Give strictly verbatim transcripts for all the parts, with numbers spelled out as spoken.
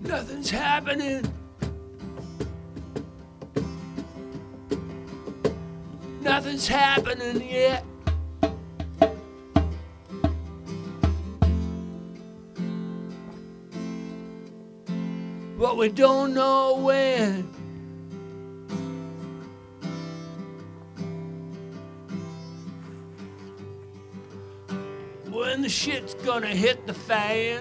Nothing's happening. Nothing's happening yet. But we don't know when. When the shit's gonna hit the fan.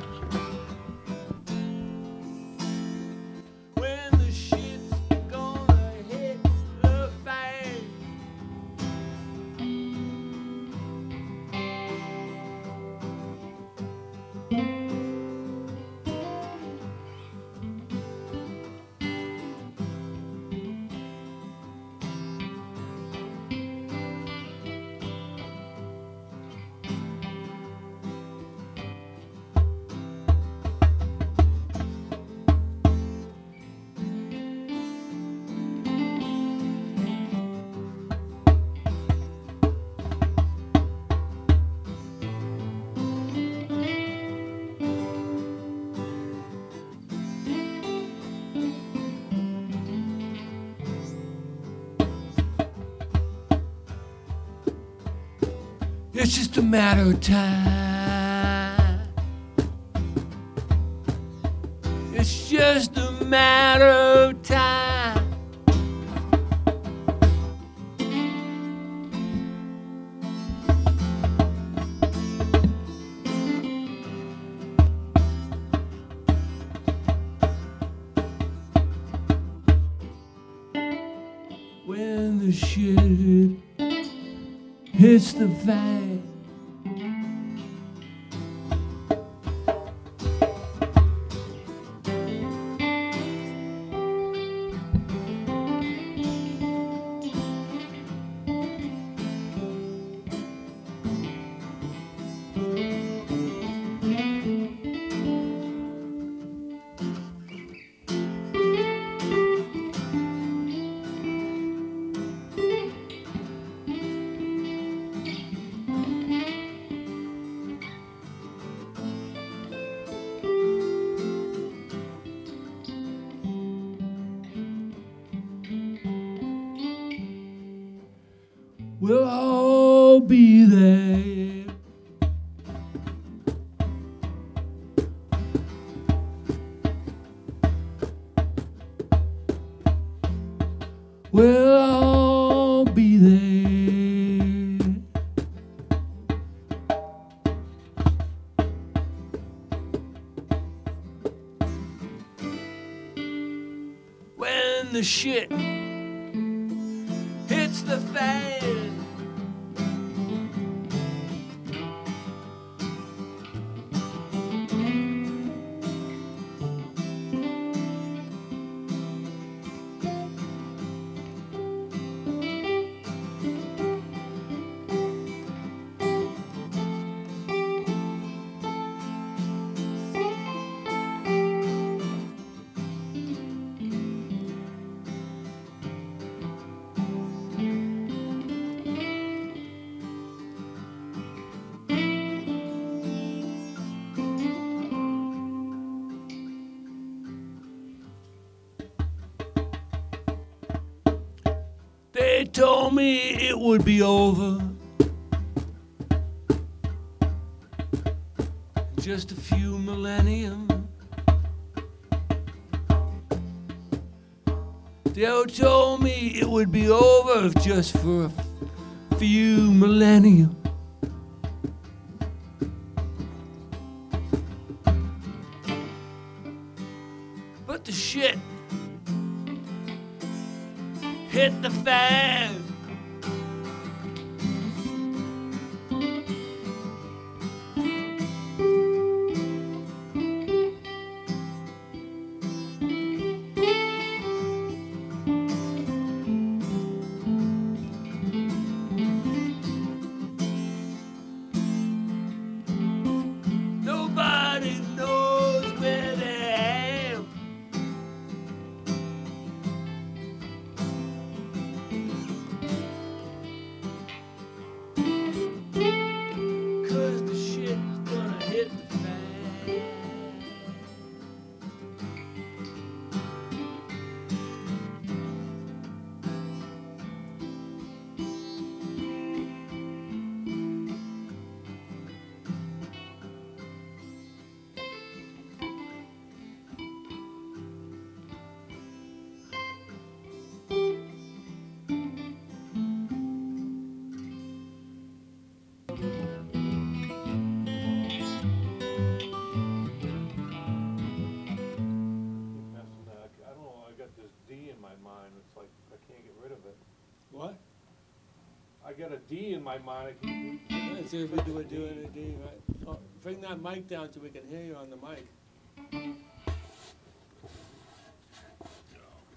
When the shit's gonna hit the fan. It's just a matter of time. It's just a matter of time. When the shit hits the fan. We'll all be there. We'll all be there. When the shit hits the fan. They told me it would be over. Just a few millennium. They told me it would be over just for a few millennium. But the shit hit the fan. Nobody knows where they am. What? I got a D in my moniker. Let's see if we do a do it a D, right? Oh, bring that mic down so we can hear you on the mic.